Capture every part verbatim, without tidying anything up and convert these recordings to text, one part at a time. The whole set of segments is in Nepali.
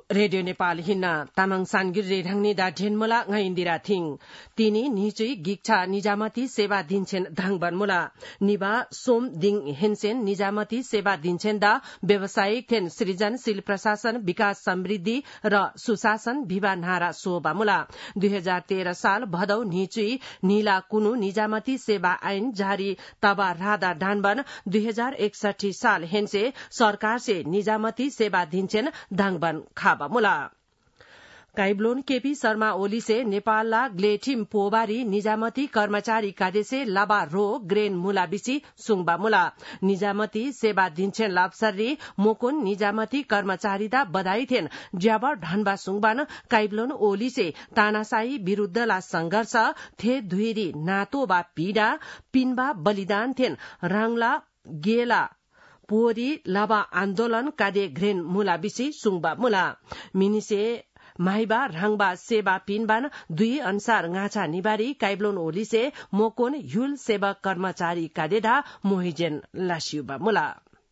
रेडियो नेपाल हिन्ना तामाङ सानगिर ढाङ्नी दा ढेनमला ngai इन्दिरा थिङ तिनी निचुई गिक्छा निजामती सेवा दिन्छेन धाङबन मुला निबा सोम दिङ हेनसेन निजामती सेवा दिन्छेन दा व्यावसायिक थेन सृजनशील प्रशासन विकास समृद्धि र सुशासन भिवा नारा सोबा मुला दुई हजार तेह्र साल भदौ निचुई नीला कुनु निजामती सेवा ऐन जारी तबा राधा डानबन दुई हजार एकसठी साल हेनसे सरकार से निजामती सेवा दिन्छेन धाङबन खाबा मुला काइब्लोन केपी शर्मा ओली से नेपालला ग्लेठिम पोबारी निजामती कर्मचारी कादेसे लाबा रो ग्रेन मुला बिसी सुङबा मुला निजामती सेवा दिन्छेन लाभसरी मोकुन निजामती कर्मचारी दा बधाई थेन ज्याबर ढनबा सुङबान काइब्लोन ओली से तानासाई विरूद्धला संघर्ष थे धुइरी नातो बा पीडा पिनबा बलिदान थेन राङला गेला पोरी लाबा आन्दोलन कादे ग्रेन मुला बिसी सुङबा मुला मिनिसे माइबा राङबा सेवा पिनबान दुई अनुसार गाछा निबारी काइब्लोन ओली से मोकोन युल सेवक कर्मचारी कादेदा मोहिजेन लासियुबा मुला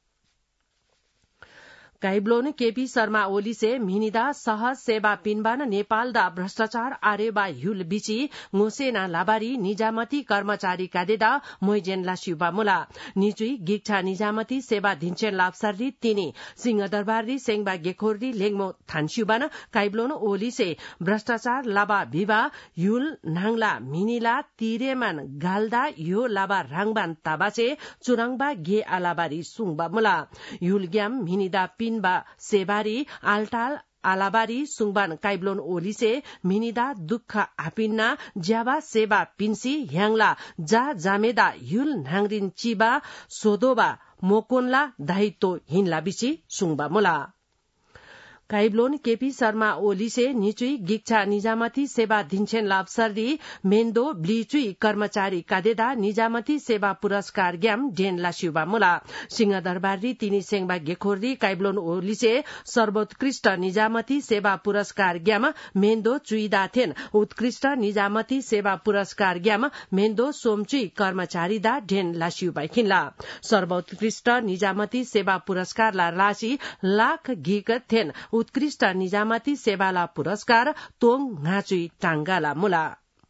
काइब्लोन केपी शर्मा ओली से मिनिदा सहज सेवा पिनबान नेपाल दा भ्रष्टाचार आरेबा युल बिची ngoसेना लाबारी निजामती कर्मचारी कादेदा मोइजेन लासियुबा मुला निजुई गिक्छा निजामती सेवा दिन्छेन लाभसरी तिनी सिंहदरबारी सेङबा गेखोरी लेङमो थान्सियुबान काइब्लोन ओली से भ्रष्टाचार लाबा भिवा युल नाङला मिनिला तिरेमान गाल्दा यो लाबा राङबान ताबासे चुराङबा गे आलाबारी सुङबा मुला युल ग्याम मिनिदा पिन बा सेबारी आलटाल आलाबारी सुङबान काइब्लोन ओली से मिनिदा दुख आपिन्ना ज्याबा सेवा पिन्सी ह्याङला जा जामेदा युल नाङरिन चिबा सोदोबा मोकोनला दायित्व हिनला बिसी सुङबा मुला काइब्लोन केपी शर्मा ओली से निचुई गिक्छा निजामती सेवा दिन्छेन लाभसरी मेन्दो ब्लिचुई कर्मचारी कादेदा निजामती सेवा पुरस्कार ग्याम डेन लासियुबा मुला सिंहदरबारी तिनी सेङबा गेखोरी काइब्लोन ओली से सर्वोत्कृष्ट निजामती सेवा पुरस्कार ग्याम मेन्दो चुइदा थेन उत्कृष्ट निजामती सेवा पुरस्कार ग्याम मेन्दो सोमचुई कर्मचारी दा डेन लासियुबा खिनला सर्वोत्कृष्ट निजामती सेवा पुरस्कारला राशि लाख गिक थेन उत्कृष्ट निजामती सेवाला पुरस्कार तोङ घाचुई टांगाला मुला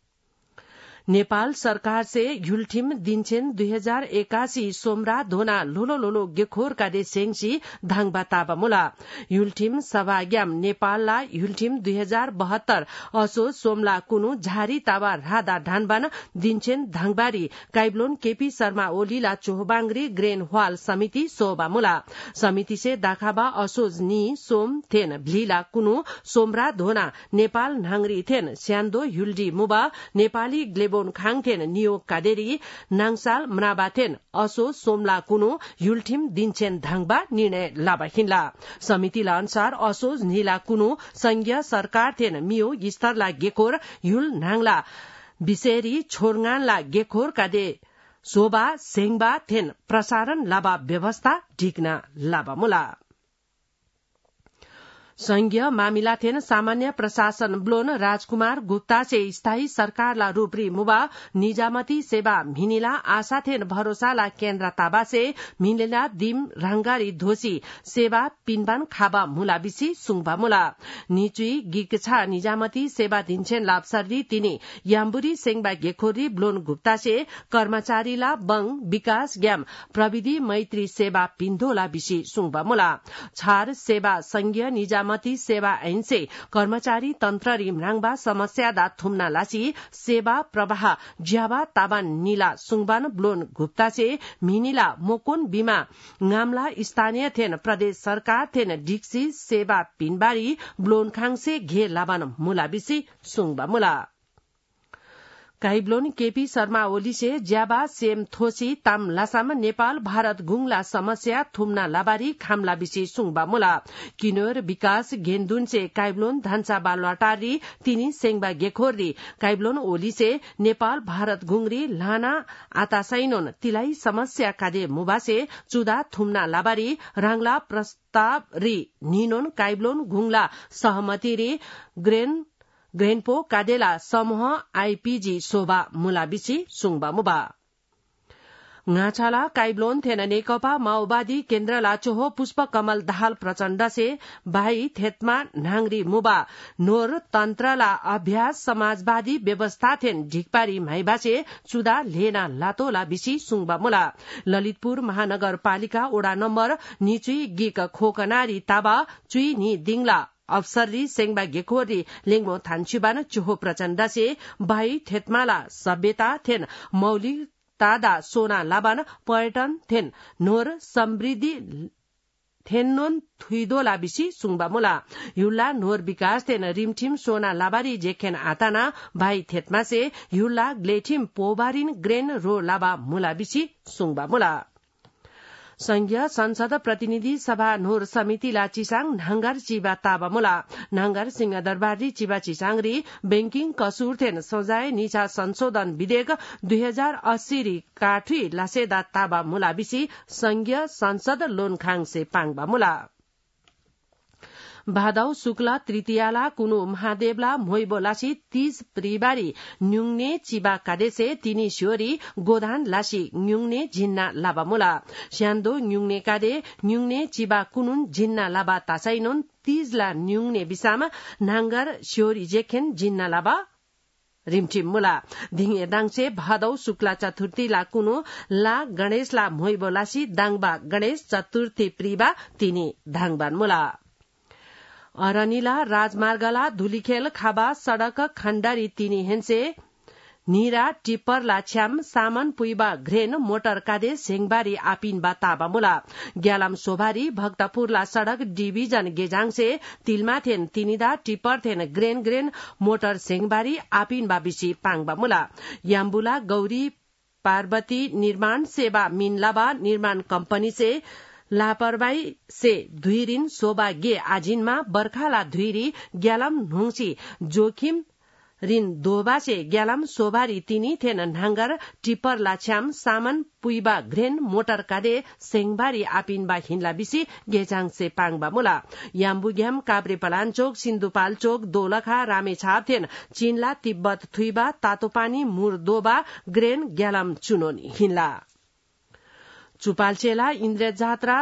नेपाल सरकार से युलठिम दिन्छेन दुई हजार एकासी सोमरा धोना लोलो लोलो गेखोर कादे सेङसी धाङबा ताबा मुला युलठिम सभाग्याम नेपालला युलठिम दुई हजार बहत्तर असो सोमला कुनु झारी ताबा राधा ढानबान दिन्छेन धाङबारी काइब्लोन केपी शर्मा ओलीला चोहबाङ्ग्री ग्रेन हवाल समिति सोबा मुला समिति से दाखाबा असोज नि सोम थेन भ्लीला कुनु सोमरा धोना नेपाल नाङरी थेन स्यान्दो युल्डी मुबा नेपाली ग्लेब खाङथेन नियोग कादेरी नाङसाल मनाबाथेन असो सोमला कुनु युलठिम दिन्छेन धाङबा निर्णय लाबा हिनला समितिला अनुसार असो नीला कुनु संघीय सरकार थेन मियो स्तरला गेखोर युल नाङला बिसेरी छोरगानला गेखोर कादे सोबा सेङबा थेन प्रसारण लाबा व्यवस्था ढिक्ना लाबा मुला संघीय मामिला थेन सामान्य प्रशासन ब्लोन राजकुमार गुप्ता से स्थायी सरकारला रूपरी मुबा निजामती सेवा मिनिला आशा थेन भरोसाला केन्द्र ताबा से मिनिला दिम रांगारी धोसी सेवा पिनबान खाबा मुला बिसी सुङबा मुला निचुई गिकछा निजामती सेवा दिन्छेन लाभसरी तिनी याम्बुरी सेङबा गेखोरी ब्लोन गुप्ता से कर्मचारीला बङ विकास ग्याम प्रविधि मैत्री सेवा पिन्धोला बिसी सुङबा मुला छार सेवा संघीय निजाम निजामती सेवा ऐन से कर्मचारी तन्त्र रिमराङबा समस्या दा थुम्ना लासी सेवा प्रवाह ज्याबा ताबान नीला सुङबान ब्लोन गुप्ता से मिनिला मोकोन बीमा गामला स्थानीय थेन प्रदेश सरकार थेन डिक्सी सेवा पिनबारी ब्लोन खाङसे घे लाबान मुला बिसी सुङबा मुला काइब्लोन केपी शर्मा ओली से ज्याबा सेम थोसी ताम लासाम नेपाल भारत गुङला समस्या थुम्ना लाबारी खामला बिसी सुङबा मुला किनोर विकास गेन्दुन से काइब्लोन धान्सा बालवाटारी तिनी सेङबा गेखोरी काइब्लोन ओली से नेपाल भारत गुङरी लाना आतासैनोन तिलाई समस्या कादे मुबासे चुदा थुम्ना लाबारी राङला प्रस्ताव री निनोन काइब्लोन गुङला सहमति री ग्रेन ग्रेनपो कादेला समूह आईपीजी सोबा मुलाबिसी सुङबा मुबा ngaçala काइब्लोन थेन नेकपा माओवादी केन्द्रला चोहो पुष्प कमल दाहाल प्रचण्ड से भाई थेतमा नांगरी मुबा नोर तन्त्रला अभ्यास समाजवादी व्यवस्था थेन ढिकपारी माइबासे चुदा लेना लातोला बिसी सुङबा मुला ललितपुर महानगरपालिका ओडा नम्बर निचुई गिक खोकनारी ताबा चुई नि दिङला अफसरी सेंगबा गेकोरी लेङमो थान्चुबान चोहो प्रचण्ड से भाई थेतमाला सभ्यता थेन मौलिक तादा सोना लाबान पर्यटन थेन नोर समृद्धि थेन्नोन थुइदोला बिसी सुङबा मुला युल्ला नोर विकास थेन रिमठिम सोना लाबारी जेखेन आताना भाई थेतमा से युल्ला ग्लेठिम पोबारिन ग्रेन रो लाबा मुला बिसी सुङबा मुला संघीय संसद प्रतिनिधि सभा नोर समितिला चिसाङ नांगार चिबा ताबा मुला नांगार सिंहदरबारी चिबा चिसाङरी बैंकिङ कसुर थेन सजाय निचा संशोधन विधेयक दुई हजार अस्सी री काठी लासेदा ताबा मुला बिसी संघीय संसद लोनखाङ से पाङबा मुला भादौ शुक्ल तृतीयाला कुनु महादेवला मोइबोलासी तीज प्रिबारी न्युङने चिबा कादेसे तिनी श्योरी गोधान लासी न्युङने झिन्ना लाबा मुला स्यान्दो न्युङने कादे न्युङने चिबा कुनुन झिन्ना लाबा तासाइनोन तीजला न्युङने बिसामा नांगर श्योरी जेखेन झिन्ना लाबा रिमठिम मुला धिङे दाङसे भादौ शुक्ला चतुर्थी ला कुनु ला गणेश ला मोइबोलासी दाङबा गणेश चतुर्थी प्रिबा तिनी धाङबान मुला अरनिला राजमार्गला धुलीखेल खाबा सड़क खण्डारी तिनी हेन्से नीरा टिप्पर लाछ्याम सामन पुइबा घ्रेन मोटर कादे सेङबारी आपिनबा ताबा मुला ग्यालाम सोभारी भक्तपुरला सड़क डिभिजन गेजाङसे तिलमा थेन तिनीदा टिप्पर थेन ग्रेन ग्रेन मोटर सेङबारी आपिनबा बिसी पाङबा मुला याम्बुला गौरी पार्वती निर्माण सेवा मिनलाबा निर्माण कंपनी से लापरवाही से धुइरिन सोबा गे आजिनमा बर्खाला धुइरी ग्यालम ढुङसी जोखिम रिन दोबा से ग्यालम सोभारी तिनी थेन नांगर टिप्पर लाछ्याम सामन पुइबा घ्रेन मोटर कादे सेङबारी आपिनबा हिन्ला बिसी गेजाङ से पाङबा मुला याम्बुग्याम काभ्रे पलाञ्चोक सिन्धुपाल्चोक दोलखा रामेछाप थेन चीनला तिब्बत थुइबा तातोपानी मुर दोबा ग्रेन ग्यालम चुनोनी हिन्ला चुपालचेला इन्द्र जात्रा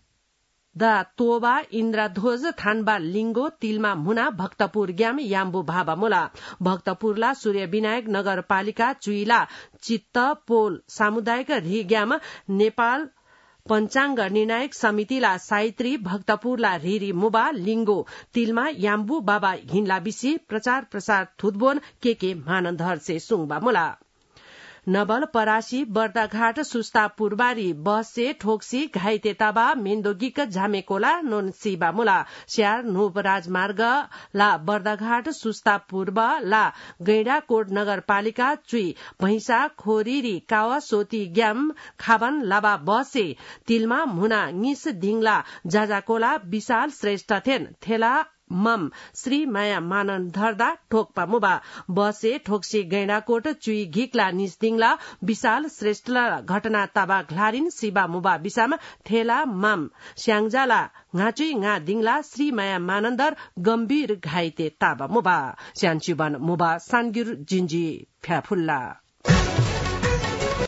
द तोबा इन्द्रध्वज थानबा लिंगो तिलमा मुना भक्तपुर ग्याम याम्बु भाबा मुला भक्तपुरला सूर्य विनायक नगरपालिका चुइला चित्त पोल सामुदायिक रिग्याम नेपाल पंचाङ्ग निर्णायक समितिला साइत्री भक्तपुरला रिरी मुबा लिंगो तिलमा याम्बु बाबा हिन्ला बिसी प्रचार प्रसार थुतबोन के के मानन्धर से सुङबा मुला नवल परासी बर्दाघाट सुस्ता पुरबारी बस से ठोक्सी घाइते ताबा मेन्दोगिक झामेकोला नोनसीबा मुला स्यार नोप राजमार्ग ला बर्दाघाट सुस्ता पूर्व ला गैंडाकोट नगरपालिका चुई भैंसा खोरीरी कावा सोती ग्याम खाबन लाबा बस से तिलमा मुना निस दिङला जाजाकोला विशाल श्रेष्ठ थेन थेला मम श्री माया मानन धर्दा ठोकपा मुबा बसे ठोक्सी गैंडाकोट चुई घिकला निस्दिङला विशाल श्रेष्ठला घटना ताबा घ्लारिन शिवा मुबा बिसामा थेला मम स्याङजाला ngaचुई nga दिङला श्री माया मानन्दर गम्भीर घाइते ताबा मुबा स्यानचुबन मुबा सानगिर जिन्जी फ्याफुल्ला